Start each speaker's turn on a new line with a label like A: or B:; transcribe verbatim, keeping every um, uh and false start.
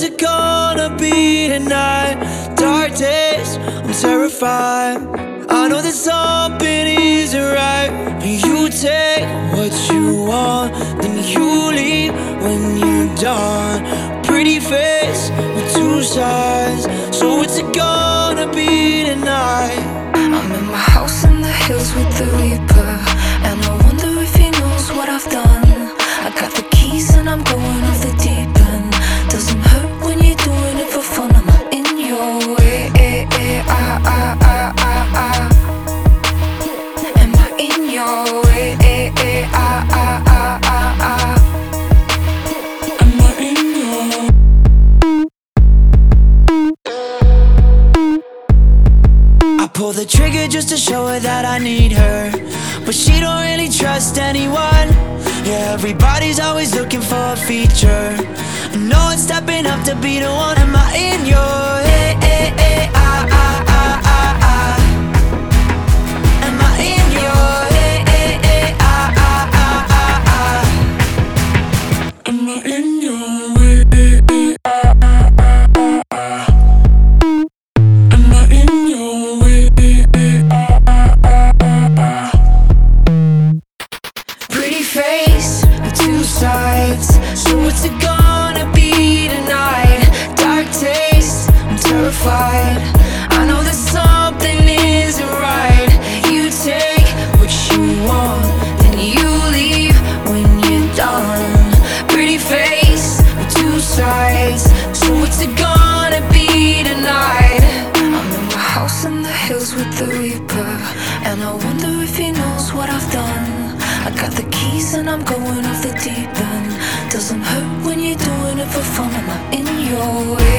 A: it gonna be tonight? Dark days, I'm terrified. I know that something isn't right. You take what you want, then you leave when you're done. Pretty face with two sides. So what's it gonna be tonight?
B: I'm in my house in the hills with the Reaper, and I wonder if he knows what I've done. I got the keys and I'm going off the deep end. Doesn't hurt when you're doing it for fun. I'm not in your way, eh, eh, ah, ah, ah, ah, ah. Am I in your way, eh, eh, ah, ah, ah, ah, ah. Am I in your
A: I pull the trigger just to show her that I need her, but she don't really trust anyone. Yeah, everybody's always looking for a feature. No one's stepping up to be the one. Am I in your hey, hey, hey, ah, ah, ah, ah, ah? Am I in your hey, hey, hey, ah, ah, ah, ah, ah? Am I in your way, hey, hey, ah, ah, ah, ah, ah? Am I in your way, hey, hey, ah, ah, ah, ah, ah? Pretty face with two sides. So what's it gonna be tonight? Dark taste, I'm terrified. I know that something isn't right. You take what you want, then you leave when you're done. Pretty face with two sides. So what's it gonna be tonight? I'm in my house in the hills with the Reaper, and I wonder if he knows what I've done. I got the keys and I'm going off the deep end. Doesn't hurt when you're doing it for fun. I'm not in your way.